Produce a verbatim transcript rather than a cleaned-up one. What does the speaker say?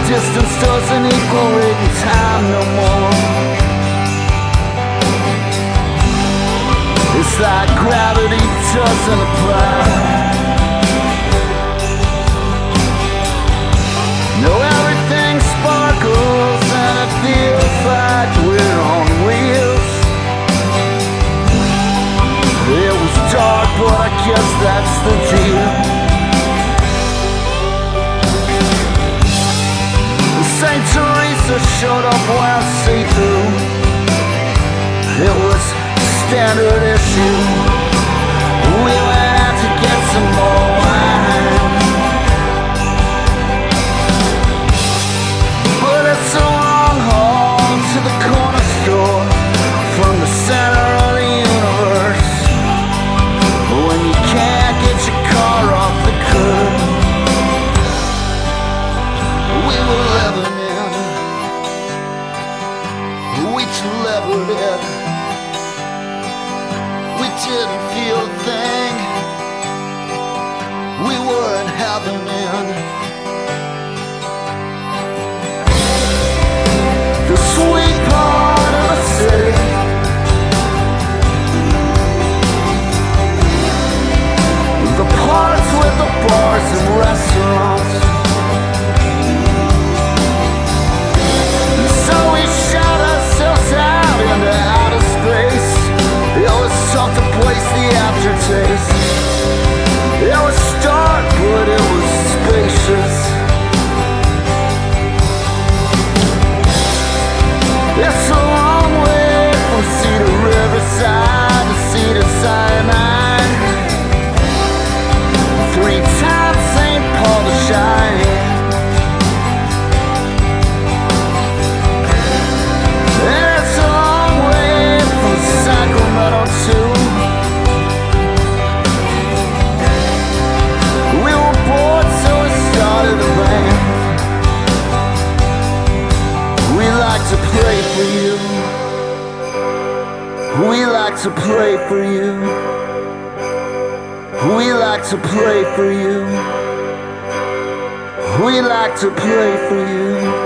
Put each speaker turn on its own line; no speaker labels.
Distance doesn't equal waiting time no more. It's like gravity doesn't apply. No, everything sparkles and it feels like we're on wheels. It was dark, but I guess that's the deal. Saint Teresa showed up wearing see-through. It was standard issue. We went out to get some more wine, but it's a long haul to the corner store from the center of the universe. When you can't get your car off the curb, we were living in, we delivered it. We didn't feel a thing. We weren't having in. The sweet part of the city, the parts with the bars and restaurants. So we shot ourselves out into outer space. It was tough to place the aftertaste. It was dark, but it was spacious. It's a long way from sea to riverside to sea to Sinai. Three times Saint Paul to Cheyenne. It's a long way from Sacramento too. We were bored, so we started a band. We like to play for you. We like to play for you. We like to play for you. We like to play for you.